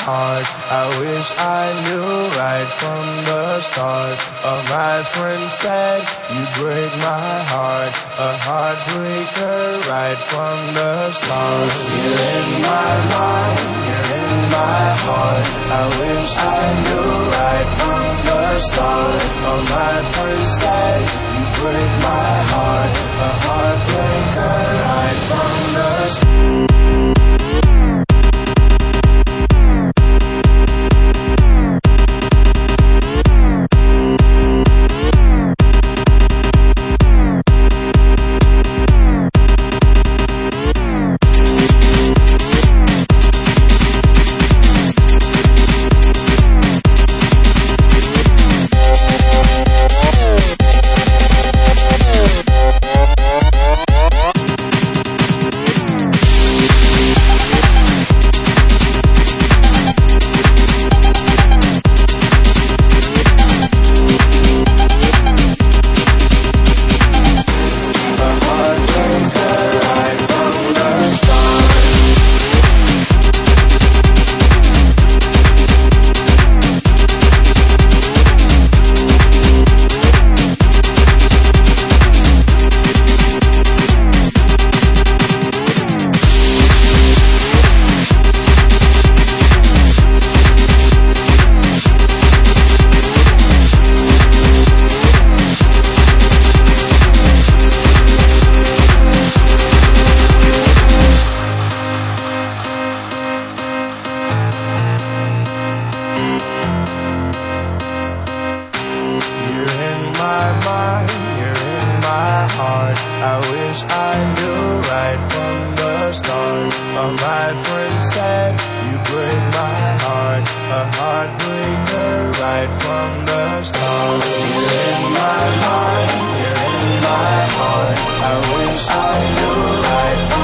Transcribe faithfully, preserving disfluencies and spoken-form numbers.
heart. I wish I knew right from the start. Oh, my friend said you break my heart, a heartbreaker right from the start. You're in my mind, you're in my heart. I wish I knew right from the start. Oh, my friend said you break my heart, a heartbreaker right from the start. I wish I knew right from the start. Oh, my friend said you break my heart, a heartbreaker right from the start. You're in my mind, you're in my heart. I wish I knew right from